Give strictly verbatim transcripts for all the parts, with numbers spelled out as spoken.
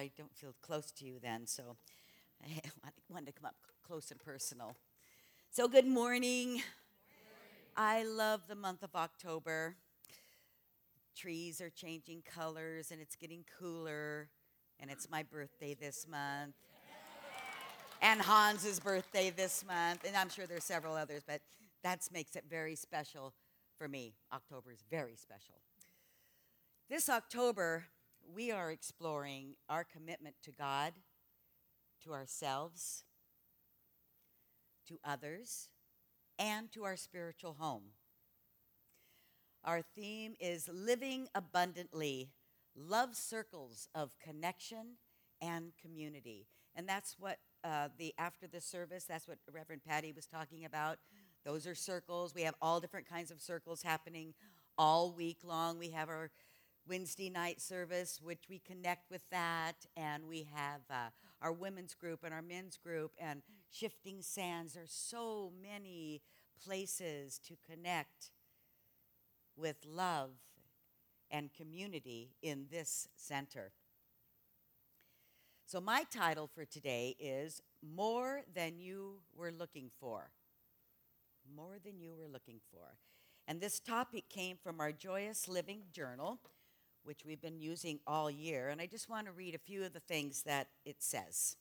I don't feel close to you then, so I wanted to come up close and personal. So, good morning. I love the month of October. Trees are changing colors and it's getting cooler, and it's my birthday this month. And Hans's birthday this month, and I'm sure there's several others, but that makes it very special for me. October is very special. This October, we are exploring our commitment to God, to ourselves, to others, and to our spiritual home. Our theme is living abundantly, love circles of connection and community. And that's what uh, the after the service, that's what Reverend Patty was talking about. Those are circles. We have all different kinds of circles happening all week long. We have our Wednesday night service, which we connect with that, and we have uh, our women's group and our men's group and Shifting Sands. There's so many places to connect with love and community in this center. So my title for today is More Than You Were Looking For. More Than You Were Looking For. And this topic came from our Joyous Living Journal, which we've been using all year. And I just want to read a few of the things that it says.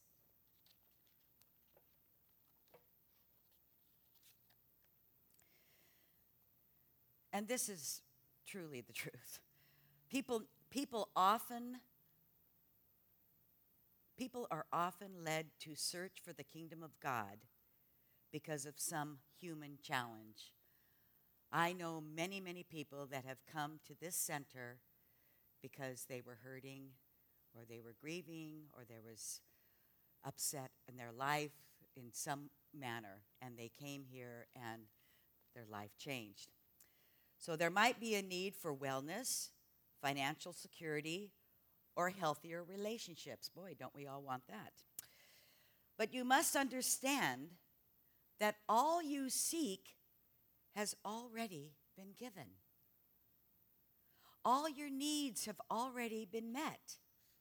And this is truly the truth. People, people often, people are often led to search for the kingdom of God because of some human challenge. I know many, many people that have come to this center because they were hurting, or they were grieving, or there was upset in their life in some manner, and they came here and their life changed. So there might be a need for wellness, financial security, or healthier relationships. Boy, don't we all want that. But you must understand that all you seek has already been given. All your needs have already been met.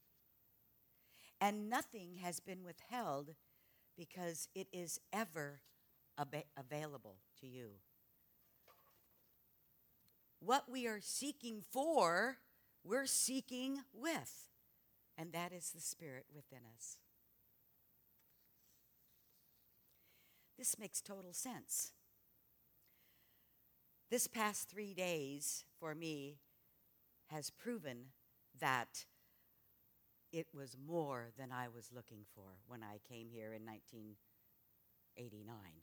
And nothing has been withheld because it is ever ab- available to you. What we are seeking for, we're seeking with. And that is the Spirit within us. This makes total sense. This past three days for me has proven that it was more than I was looking for when I came here in nineteen eighty-nine.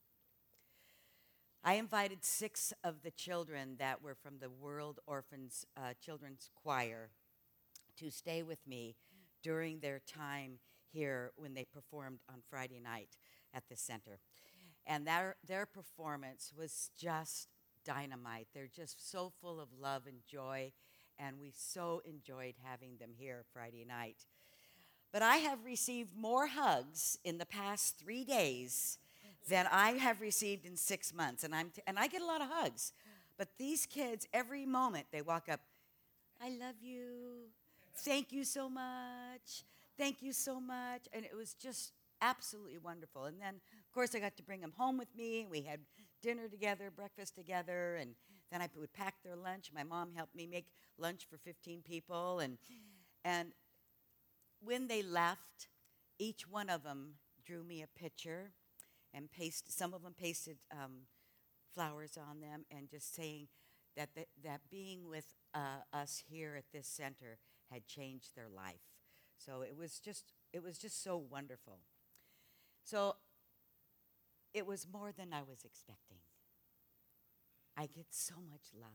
I invited six of the children that were from the World Orphans uh, Children's Choir to stay with me during their time here when they performed on Friday night at the center. And their, their performance was just dynamite. They're just so full of love and joy, and we so enjoyed having them here Friday night. But I have received more hugs in the past three days than I have received in six months. And I'm t- and I get a lot of hugs. But these kids, every moment they walk up, I love you. Thank you so much. Thank you so much. And it was just absolutely wonderful. And then, of course, I got to bring them home with me. We had dinner together, breakfast together, and then I would pack their lunch. My mom helped me make lunch for fifteen people. And, and when they left, each one of them drew me a picture and pasted, some of them pasted um, flowers on them, and just saying that the, that being with uh, us here at this center had changed their life. So it was just it was just so wonderful. So it was more than I was expecting. I get so much love.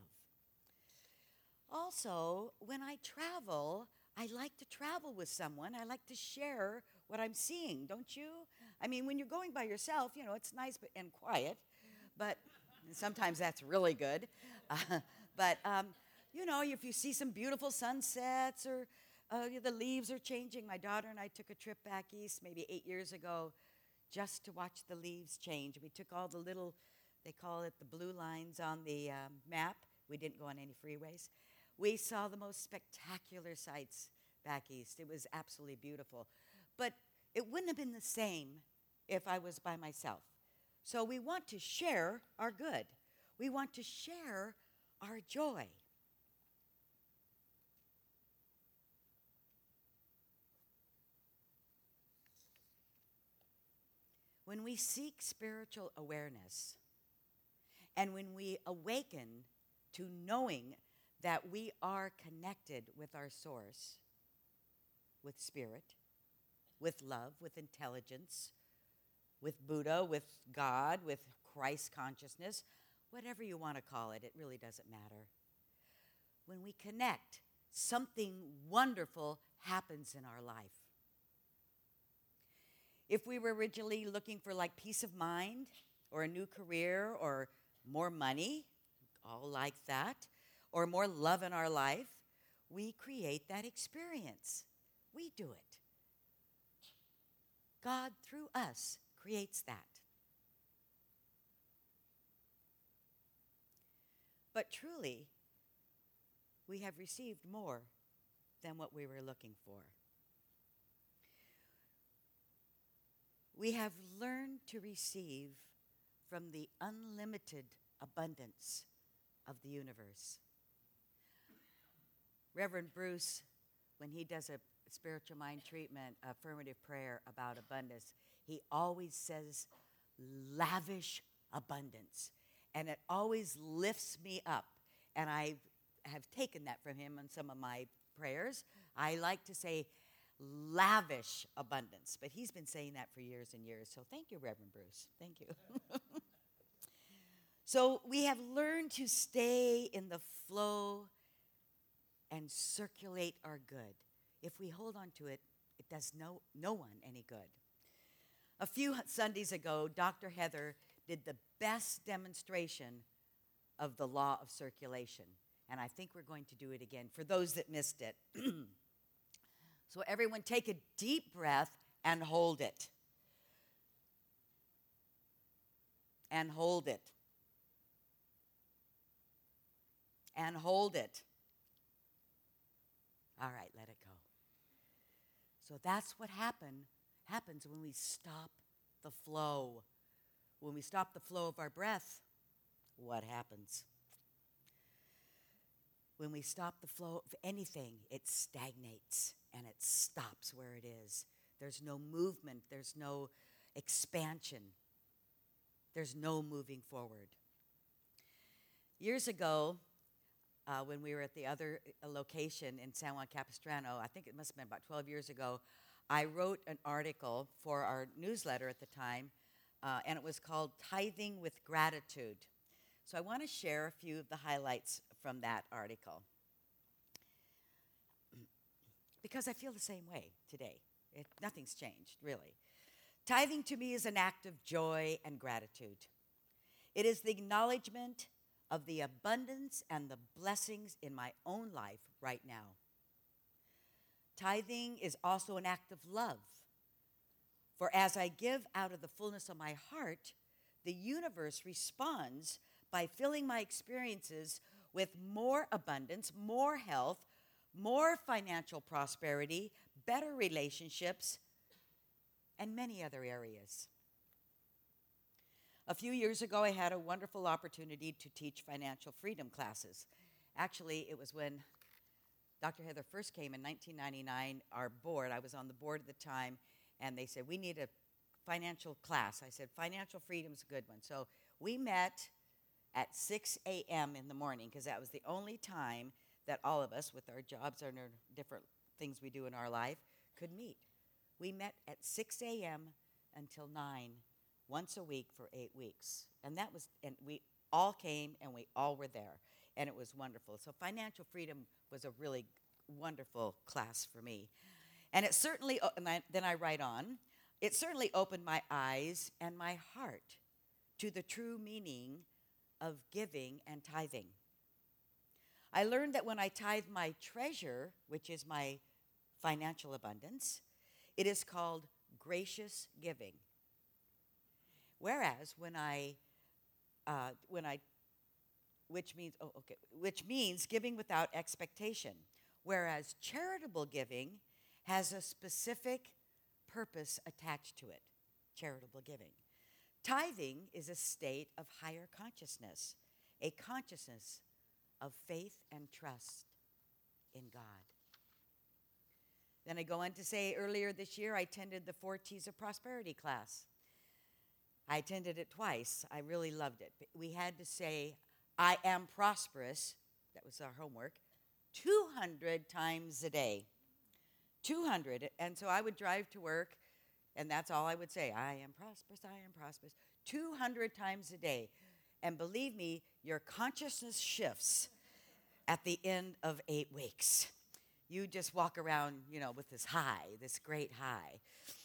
Also, when I travel, I like to travel with someone. I like to share what I'm seeing, don't you? I mean, when you're going by yourself, you know, it's nice but, and quiet, but sometimes that's really good. Uh, but, um, you know, if you see some beautiful sunsets or uh, the leaves are changing. My daughter and I took a trip back east maybe eight years ago just to watch the leaves change. We took all the little, they call it the blue lines on the um, map. We didn't go on any freeways. We saw the most spectacular sights back east. It was absolutely beautiful. But it wouldn't have been the same if I was by myself. So we want to share our good. We want to share our joy. When we seek spiritual awareness, and when we awaken to knowing that we are connected with our source, with spirit, with love, with intelligence, with Buddha, with God, with Christ consciousness, whatever you want to call it, it really doesn't matter. When we connect, something wonderful happens in our life. If we were originally looking for like peace of mind or a new career or more money, all like that, or more love in our life, we create that experience. We do it. God, through us, creates that. But truly, we have received more than what we were looking for. We have learned to receive from the unlimited abundance of the universe. Reverend Bruce, when he does a spiritual mind treatment, affirmative prayer about abundance, he always says lavish abundance. And it always lifts me up. And I have taken that from him in some of my prayers. I like to say lavish abundance. But he's been saying that for years and years. So thank you, Reverend Bruce. Thank you. So we have learned to stay in the flow and circulate our good. If we hold on to it, it does no, no one any good. A few Sundays ago, Doctor Heather did the best demonstration of the law of circulation. And I think we're going to do it again for those that missed it. So everyone take a deep breath and hold it. And hold it. And hold it. All right, let it go. So that's what happen, happens when we stop the flow. When we stop the flow of our breath, what happens? When we stop the flow of anything, it stagnates and it stops where it is. There's no movement. There's no expansion. There's no moving forward. Years ago, uh, when we were at the other uh, location in San Juan Capistrano, I think it must have been about twelve years ago, I wrote an article for our newsletter at the time, uh, and it was called Tithing with Gratitude. So I want to share a few of the highlights from that article, because I feel the same way today. It, nothing's changed, really. Tithing to me is an act of joy and gratitude. It is the acknowledgement of the abundance and the blessings in my own life right now. Tithing is also an act of love. For as I give out of the fullness of my heart, the universe responds by filling my experiences with more abundance, more health, more financial prosperity, better relationships, and many other areas. A few years ago, I had a wonderful opportunity to teach financial freedom classes. Actually, it was when Doctor Heather first came in nineteen ninety-nine, our board, I was on the board at the time, and they said, we need a financial class. I said, financial freedom's a good one. So we met at six a.m. in the morning, because that was the only time that all of us, with our jobs and our different things we do in our life, could meet. We met at six a.m. until nine, once a week for eight weeks. And that was, and we all came and we all were there. And it was wonderful. So financial freedom was a really wonderful class for me. And it certainly, and I, then I write on, it certainly opened my eyes and my heart to the true meaning of giving and tithing. I learned that when I tithe my treasure, which is my financial abundance, it is called gracious giving. Whereas when I, uh, when I, which means, oh, okay, which means giving without expectation. whereas charitable giving has a specific purpose attached to it. Charitable giving. Tithing is a state of higher consciousness, a consciousness of faith and trust in God. Then I go on to say earlier this year I attended the Four T's of Prosperity class. I attended it twice. I really loved it. We had to say, I am prosperous, that was our homework, two hundred times a day. two hundred. And so I would drive to work, and that's all I would say. I am prosperous, I am prosperous. two hundred times a day. And believe me, your consciousness shifts at the end of eight weeks. You just walk around, you know, with this high, this great high.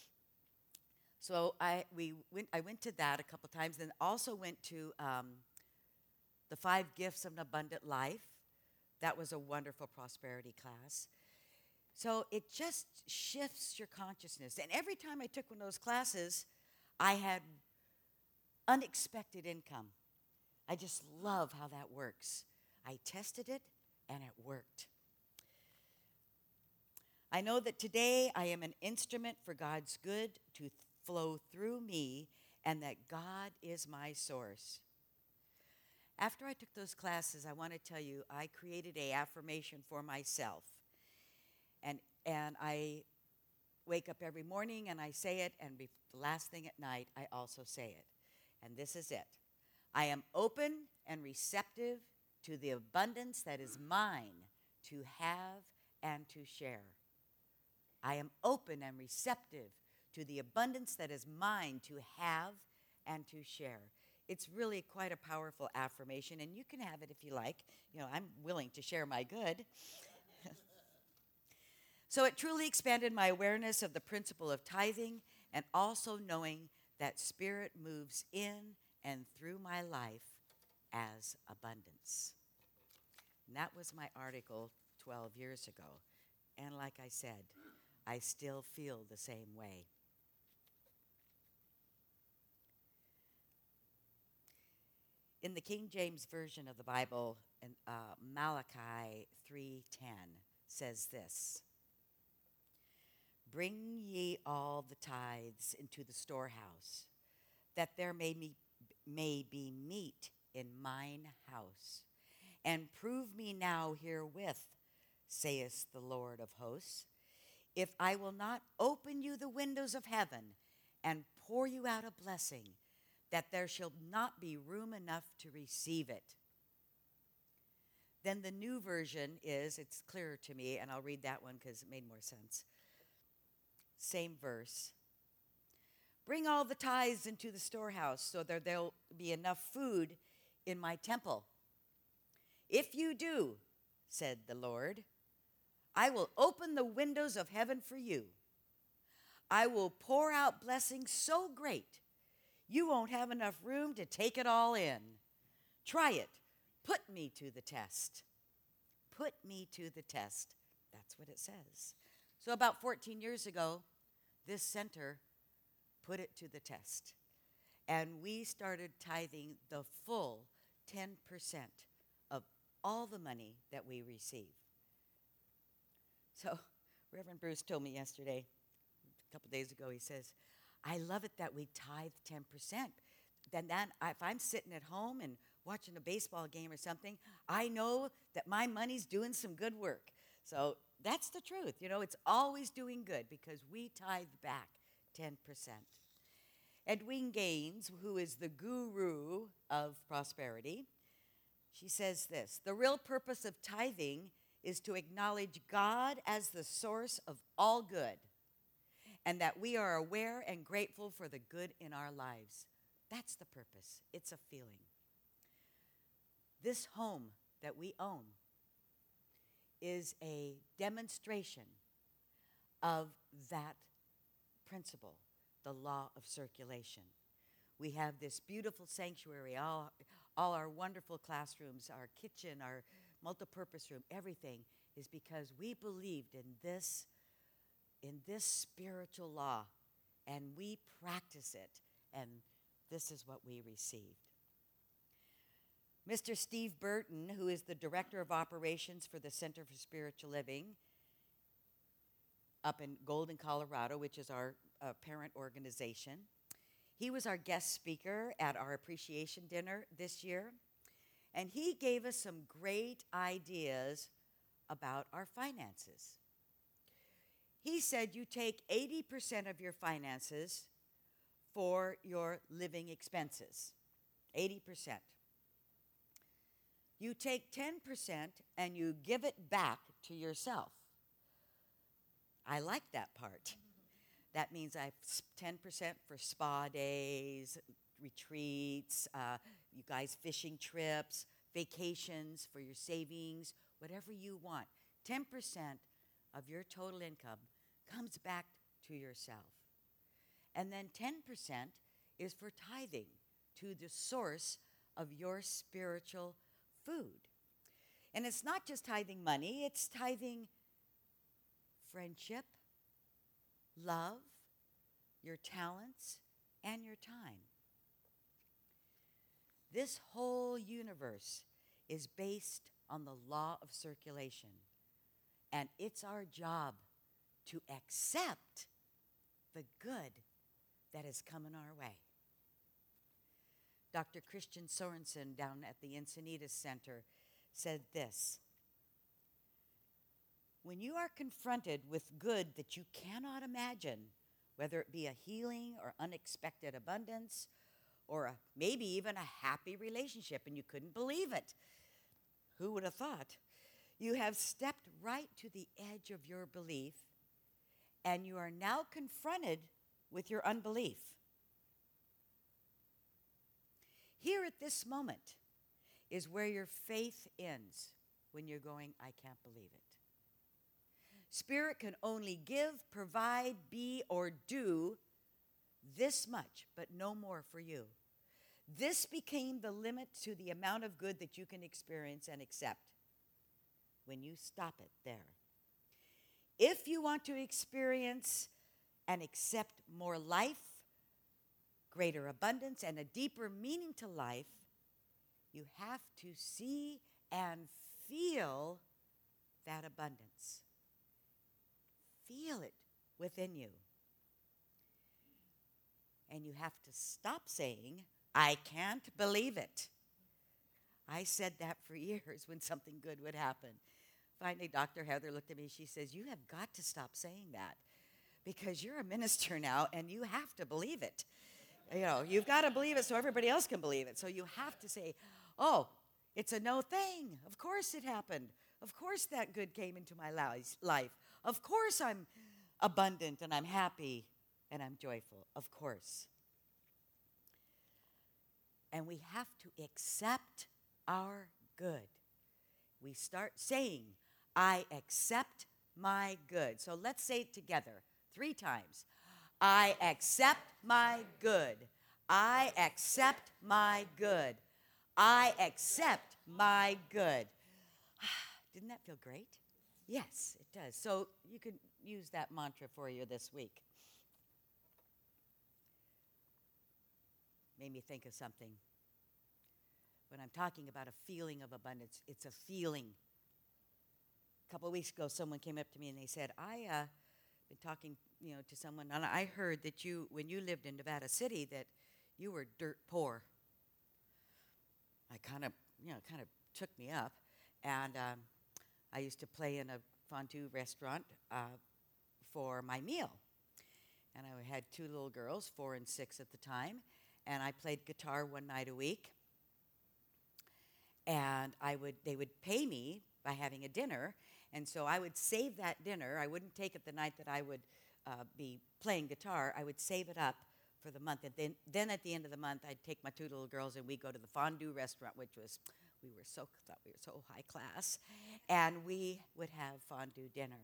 So I we went. I went to that a couple times, and also went to um, the Five Gifts of an Abundant Life. That was a wonderful prosperity class. So it just shifts your consciousness. And every time I took one of those classes, I had unexpected income. I just love how that works. I tested it, and it worked. I know that today I am an instrument for God's good to th- flow through me, and that God is my source. After I took those classes, I want to tell you, I created an affirmation for myself. And and I wake up every morning and I say it, and be, the last thing at night, I also say it. And this is it. I am open and receptive to the abundance that is mine to have and to share. I am open and receptive to the abundance that is mine to have and to share. It's really quite a powerful affirmation, and you can have it if you like. You know, I'm willing to share my good. So it truly expanded my awareness of the principle of tithing, and also knowing that Spirit moves in and through my life as abundance. And that was my article twelve years ago. And like I said, I still feel the same way. In the King James Version of the Bible, in, uh, Malachi three ten says this: Bring ye all the tithes into the storehouse, that there may be, may be meat in mine house. And prove me now herewith, saith the Lord of hosts, if I will not open you the windows of heaven and pour you out a blessing, that there shall not be room enough to receive it. Then the new version is, it's clearer to me, and I'll read that one because it made more sense. Same verse. Bring all the tithes into the storehouse, so that there'll be enough food in my temple. If you do, said the Lord, I will open the windows of heaven for you. I will pour out blessings so great, you won't have enough room to take it all in. Try it. Put me to the test. Put me to the test. That's what it says. So about fourteen years ago, this center put it to the test. And we started tithing the full ten percent of all the money that we receive. So Reverend Bruce told me yesterday, a couple days ago, he says, I love it that we tithe ten percent. Then that, if I'm sitting at home and watching a baseball game or something, I know that my money's doing some good work. So that's the truth. You know, it's always doing good because we tithe back ten percent. Edwene Gaines, who is the guru of prosperity, she says this: the real purpose of tithing is to acknowledge God as the source of all good, and that we are aware and grateful for the good in our lives. That's the purpose. It's a feeling. This home that we own is a demonstration of that principle, the law of circulation. We have this beautiful sanctuary, all, all our wonderful classrooms, our kitchen, our multipurpose room, everything is because we believed in this in this spiritual law, and we practice it, and this is what we received. Mister Steve Burton, who is the Director of Operations for the Center for Spiritual Living up in Golden, Colorado, which is our uh, parent organization. He was our guest speaker at our appreciation dinner this year, and he gave us some great ideas about our finances. He said you take eighty percent of your finances for your living expenses, eighty percent. You take ten percent and you give it back to yourself. I like that part. That means I have ten percent for spa days, retreats, uh, you guys fishing trips, vacations for your savings, whatever you want. ten percent of your total income comes back to yourself. And then ten percent is for tithing to the source of your spiritual food. And it's not just tithing money, it's tithing friendship, love, your talents, and your time. This whole universe is based on the law of circulation, and it's our job to accept the good that is coming our way. Doctor Christian Sorensen down at the Encinitas Center said this: when you are confronted with good that you cannot imagine, whether it be a healing or unexpected abundance, or a, maybe even a happy relationship, and you couldn't believe it, who would have thought? You have stepped right to the edge of your belief, and you are now confronted with your unbelief. Here at this moment is where your faith ends, when you're going, I can't believe it. Spirit can only give, provide, be, or do this much, but no more for you. This became the limit to the amount of good that you can experience and accept when you stop it there. If you want to experience and accept more life, greater abundance, and a deeper meaning to life, you have to see and feel that abundance. Feel it within you. And you have to stop saying, I can't believe it. I said that for years when something good would happen. Finally, Doctor Heather looked at me. She says, you have got to stop saying that, because you're a minister now and you have to believe it. You know, you've got to believe it so everybody else can believe it. So you have to say, oh, it's a no thing. Of course it happened. Of course that good came into my life. Of course I'm abundant and I'm happy and I'm joyful. Of course. And we have to accept our good. We start saying, I accept my good. So let's say it together three times. I accept my good. I accept my good. I accept my good. Didn't that feel great? Yes, it does. So you can use that mantra for you this week. Made me think of something. When I'm talking about a feeling of abundance, it's a feeling. A couple of weeks ago, someone came up to me and they said, I uh, been talking, you know, to someone, and I heard that you, when you lived in Nevada City, that you were dirt poor. I kind of, you know, kind of took me up, and um, I used to play in a fondue restaurant uh, for my meal, and I had two little girls, four and six at the time, and I played guitar one night a week, and I would, they would pay me by having a dinner, and so I would save that dinner. I wouldn't take it the night that I would uh, be playing guitar. I would save it up for the month, and then, then at the end of the month, I'd take my two little girls, and we'd go to the fondue restaurant, which was, we were so, thought we were so high class, and we would have fondue dinner.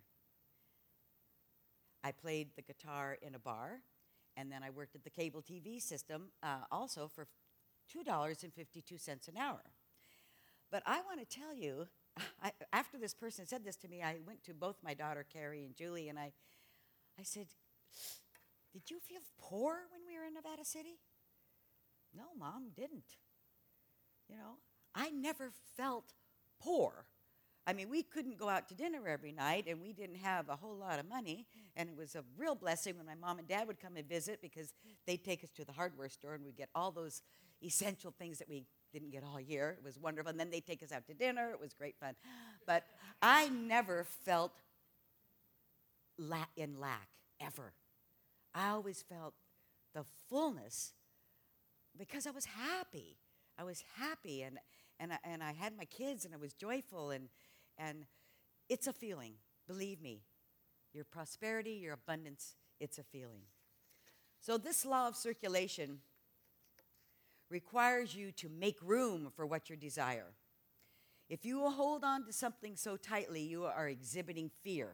I played the guitar in a bar, and then I worked at the cable T V system uh, also for two dollars and fifty-two cents an hour. But I want to tell you, I, after this person said this to me, I went to both my daughter, Carrie and Julie, and I, I said, did you feel poor when we were in Nevada City? No, Mom, didn't. You know, I never felt poor. I mean, we couldn't go out to dinner every night, and we didn't have a whole lot of money, and it was a real blessing when my mom and dad would come and visit because they'd take us to the hardware store, and we'd get all those essential things that we didn't get all year. It was wonderful, and then they'd take us out to dinner. It was great fun. But I never felt la- in lack, ever. I always felt the fullness because I was happy. I was happy, and, and, I, and I had my kids, and I was joyful, and And it's a feeling, believe me. Your prosperity, your abundance, it's a feeling. So this law of circulation requires you to make room for what you desire. If you will hold on to something so tightly, you are exhibiting fear.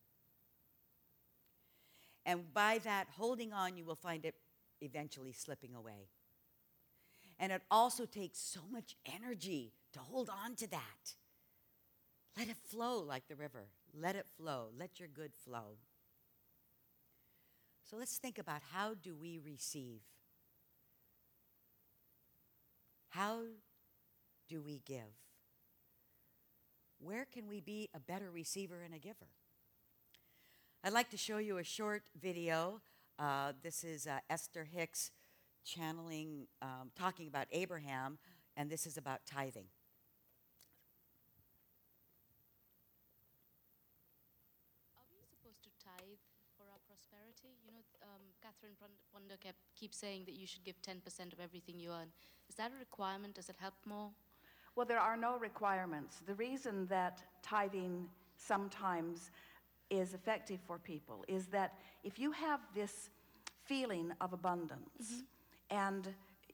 And by that holding on, you will find it eventually slipping away. And it also takes so much energy to hold on to that. Let it flow like the river. Let it flow. Let your good flow. So let's think about, how do we receive? How do we give? Where can we be a better receiver and a giver? I'd like to show you a short video. Uh, this is uh, Esther Hicks channeling, um, talking about Abraham, and this is about tithing. To tithe for our prosperity? You know, um, Catherine Ponder kept keeps saying that you should give ten percent of everything you earn. Is that a requirement? Does it help more? Well, there are no requirements. The reason that tithing sometimes is effective for people is that if you have this feeling of abundance, mm-hmm. and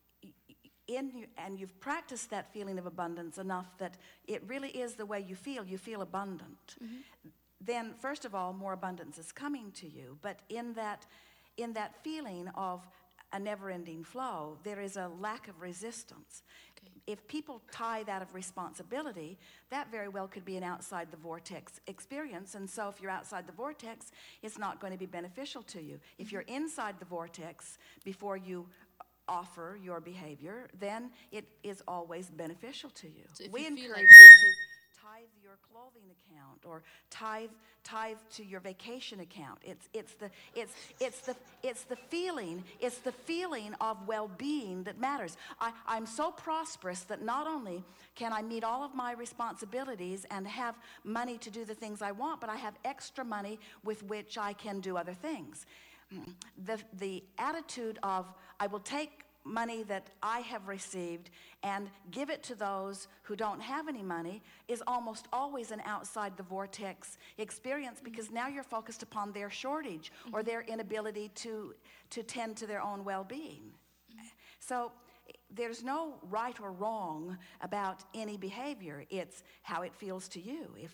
in you, and you've practiced that feeling of abundance enough that it really is the way you feel, you feel abundant. Mm-hmm. Then first of all, more abundance is coming to you. But in that, in that feeling of a never-ending flow, there is a lack of resistance. Okay. If people tithe out of responsibility, that very well could be an outside the vortex experience. And so if you're outside the vortex, it's not going to be beneficial to you. Mm-hmm. If you're inside the vortex before you offer your behavior, then it is always beneficial to you. So if we you encourage like you to tithe your clothing account, or tithe tithe to your vacation account. It's it's the it's it's the it's the feeling it's the feeling of well-being that matters. I, I'm so prosperous that not only can I meet all of my responsibilities and have money to do the things I want, but I have extra money with which I can do other things. The the attitude of, I will take money that I have received and give it to those who don't have any money, is almost always an outside the vortex experience, because now you're focused upon their shortage or their inability to to tend to their own well-being. So there's no right or wrong about any behavior. It's how it feels to you. If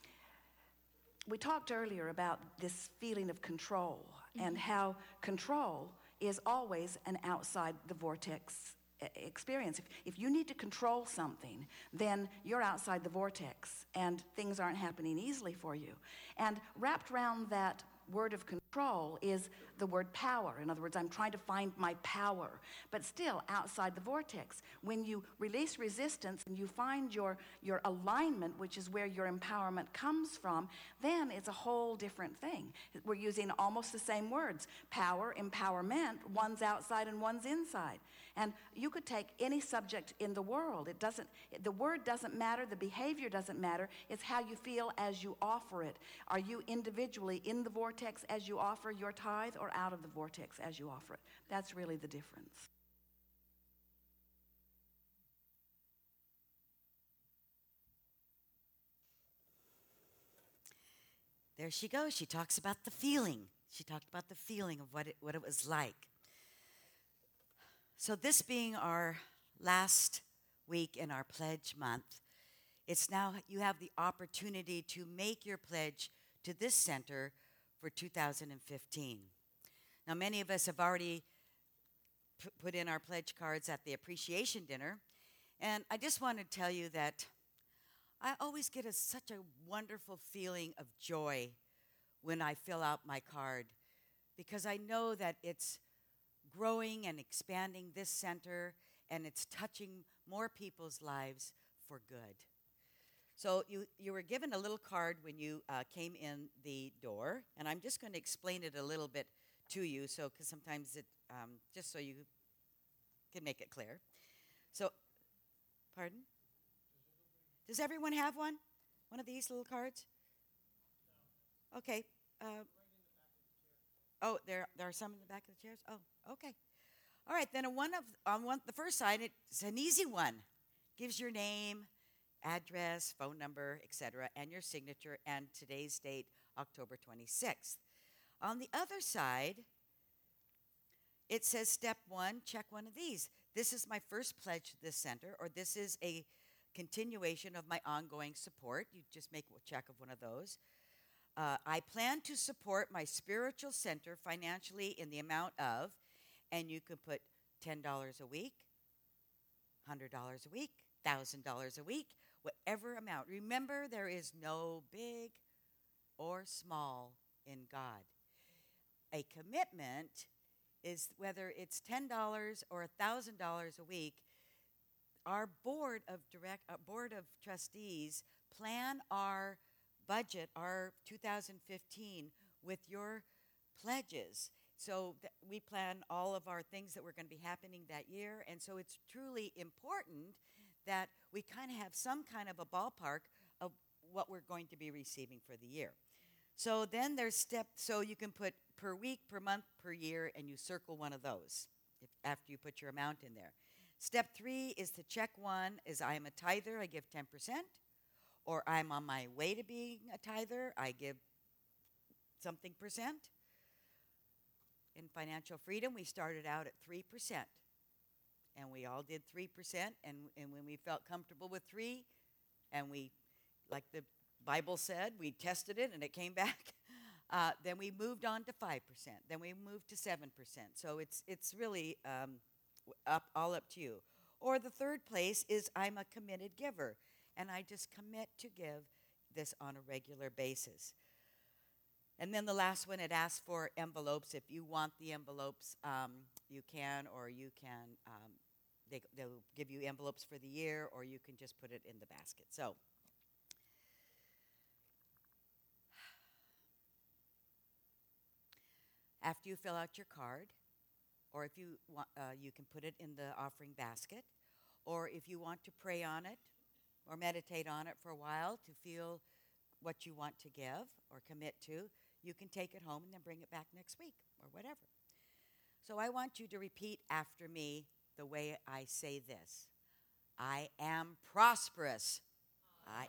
we talked earlier about this feeling of control, mm-hmm. and how control is always an outside the vortex experience. If, if you need to control something, then you're outside the vortex and things aren't happening easily for you. And wrapped around that word of control is the word power. In other words, I'm trying to find my power, but still outside the vortex. When you release resistance and you find your, your alignment, which is where your empowerment comes from, then it's a whole different thing. We're using almost the same words. Power, empowerment, one's outside and one's inside. And you could take any subject in the world. It doesn't, the word doesn't matter, the behavior doesn't matter. It's how you feel as you offer it. Are you individually in the vortex as you offer your tithe, or out of the vortex as you offer it? That's really the difference. There she goes. She talks about the feeling. She talked about the feeling of what it, what it was like. So this being our last week in our pledge month, it's now you have the opportunity to make your pledge to this center for two thousand fifteen. Now, many of us have already p- put in our pledge cards at the appreciation dinner, and I just want to tell you that I always get a, such a wonderful feeling of joy when I fill out my card, because I know that it's growing and expanding this center, and it's touching more people's lives for good. So you, you were given a little card when you uh, came in the door, and I'm just going to explain it a little bit to you, so because sometimes it, um, just so you can make it clear. So, pardon? Does everyone have one? One of these little cards? Okay. Uh, oh, there, there are some in the back of the chairs? Oh, okay. All right, then on one of on one the first side, it's an easy one. Gives your name, address, phone number, et cetera, and your signature, and today's date, October twenty-sixth. On the other side, it says step one, check one of these. This is my first pledge to this center, or this is a continuation of my ongoing support. You just make a check of one of those. Uh, I plan to support my spiritual center financially in the amount of, and you can put ten dollars a week, one hundred dollars a week, one thousand dollars a week, whatever amount. Remember, there is no big or small in God. A commitment is whether it's ten dollars or one thousand dollars a week. Our board of direct, uh, board of trustees plan our budget, our two thousand fifteen, with your pledges. So th- we plan all of our things that were going to be happening that year, and so it's truly important that we kind of have some kind of a ballpark of what we're going to be receiving for the year. So then there's step, so you can put per week, per month, per year, and you circle one of those if, after you put your amount in there. Step three is to check one, is I am a tither, I give ten percent, or I'm on my way to being a tither, I give something percent. In financial freedom, we started out at three percent, and we all did three percent, and, and when we felt comfortable with three, and we, like the Bible said, we tested it and it came back, uh, then we moved on to five percent, then we moved to seven percent. So it's, it's really um, up, all up to you. Or the third place is I'm a committed giver, and I just commit to give this on a regular basis. And then the last one, it asks for envelopes. If you want the envelopes, um, you can, or you can, um, they, they'll give you envelopes for the year, or you can just put it in the basket. So, after you fill out your card, or if you want, uh, you can put it in the offering basket, or if you want to pray on it, or meditate on it for a while to feel what you want to give or commit to, you can take it home and then bring it back next week or whatever. So I want you to repeat after me the way I say this. I am prosperous. I,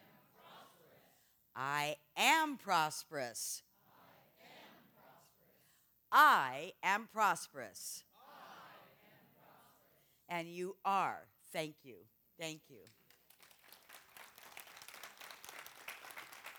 I am prosperous. I am prosperous. And you are. Thank you. Thank you.